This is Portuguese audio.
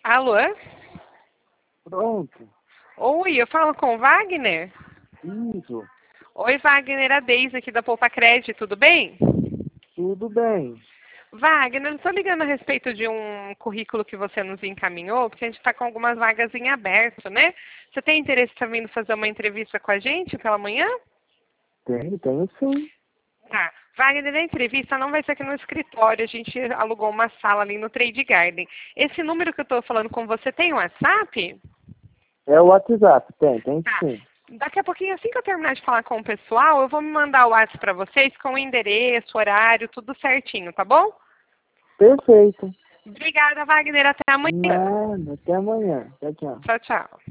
Alô? Pronto. Oi, eu falo com o Wagner? Isso. Oi, Wagner, a Deise aqui da Poupa Crédito, tudo bem? Tudo bem. Wagner, eu estou ligando a respeito de um currículo que você nos encaminhou, porque a gente está com algumas vagas em aberto, né? Você tem interesse também em fazer uma entrevista com a gente pela manhã? Tenho sim. Tá. Wagner, a entrevista não vai ser aqui no escritório, a gente alugou uma sala ali no Trade Garden. Esse número que eu estou falando com você tem WhatsApp? É o WhatsApp, tem Tá. sim. Daqui a pouquinho, assim que eu terminar de falar com o pessoal, eu vou me mandar o WhatsApp para vocês com o endereço, horário, tudo certinho, tá bom? Perfeito. Obrigada, Wagner. Até amanhã. Nada, até amanhã. Tchau, tchau. Tchau, tchau.